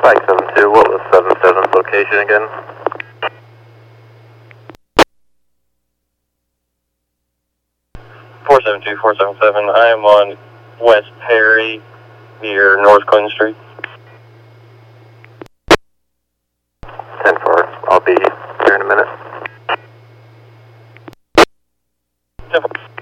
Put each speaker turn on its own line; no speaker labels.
Pike 72, what was 77's location again?
I am on West Perry near North Clinton Street.
10-4, I'll be here in a minute.
10-4.